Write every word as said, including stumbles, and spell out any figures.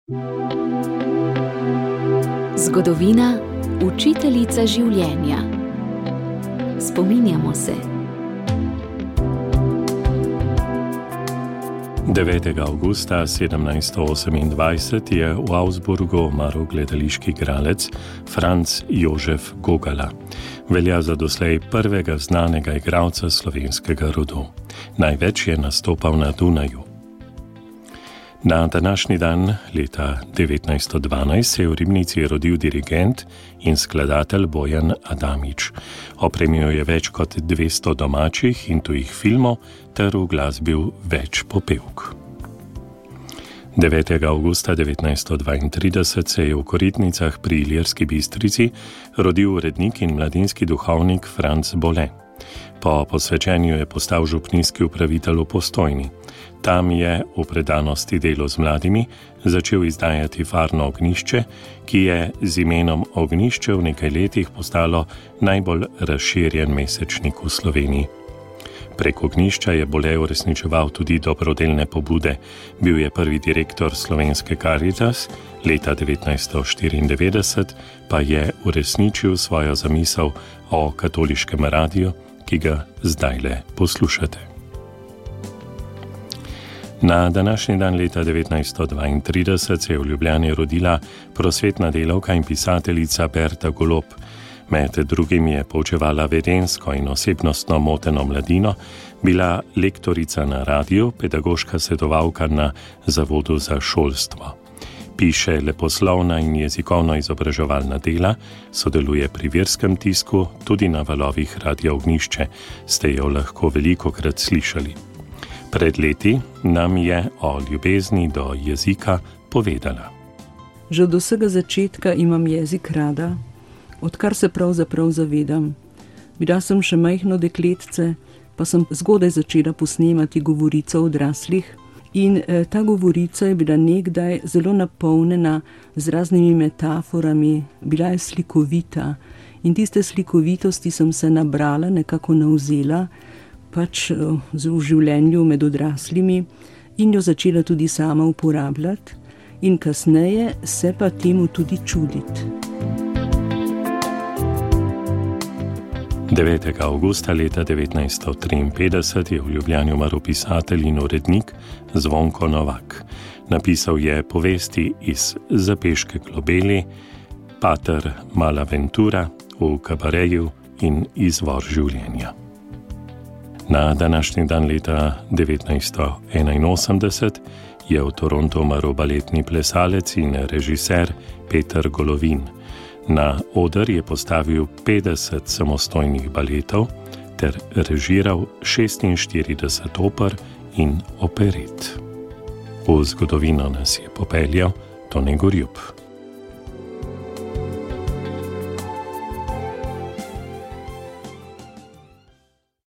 Zgodovina, učiteljica življenja. Spominjamo se. devetega avgusta sedemnajststo osemindvajset je v Augsburgu umrl gledališki igralec Franz Jožef Gogala. Velja za doslej prvega znanega igralca slovenskega rodu. Največ je nastopal na Dunaju. Na današnji dan, leta devetnajststo dvanajst, se je v Ribnici rodil dirigent in skladatelj Bojan Adamič. Opremil je več kot dvesto domačih in tujih filmov ter uglasbil več popevk. devetega avgusta devetnajststo dvaintrideset se je v Koritnicah pri Ilirski Bistrici rodil urednik in mladinski duhovnik Franc Bole. Po posvečenju je postal župnijski upravitelj v Postojni. Tam je v predanosti delu z mladimi začel izdajati Farno ognjišče, ki je z imenom Ognjišče v nekaj letih postalo najbolj razširjen mesečnik v Sloveniji. Prek Ognjišča je Bole uresničeval tudi dobrodelne pobude. Bil je prvi direktor Slovenske Caritas, leta devetnajststo štiriindevetdeset pa je uresničil svojo zamisel o katoliškem radiju, ki ga zdajle poslušate. Na današnji dan leta devetnajststo dvaintrideset se je v Ljubljani rodila prosvetna delavka in pisateljica Berta Golob. Med drugim je poučevala vedenjsko in osebnostno moteno mladino, bila lektorica na radiju, pedagoška svetovalka na Zavodu za šolstvo. Piše leposlovna in jezikovno izobraževalna dela, sodeluje pri verskem tisku, tudi na valovih Radia Ognjišče, ste jo lahko velikokrat slišali. Pred leti nam je o ljubezni do jezika povedala. Že od vsega začetka imam jezik rada, odkar se pravzaprav zavedam. Bila sem še majhno dekletce, pa sem zgodaj začela posnemati govorico odraslih in eh, ta govorica je bila nekdaj zelo napolnjena z raznimi metaforami, bila je slikovita in tiste slikovitosti sem se nabrala, nekako navzela, pač v življenju med odraslimi in jo začela tudi sama uporabljati in kasneje se pa temu tudi čuditi. devetega avgusta leta devetnajststo triinpetdeset je v Ljubljani umrl pisatelj in urednik Zvonko Novak. Napisal je povesti iz Zapeške globeli, Pater Malaventura, V kabareju in Izvor življenja. Na današnji dan leta devetnajststo enainosemdeset je v Torontu umrl baletni plesalec in režiser Peter Golovin. Na oder je postavil petdeset samostojnih baletov ter režiral šestinštirideset oper in operet. V zgodovino nas je popeljal Tone Gorjup.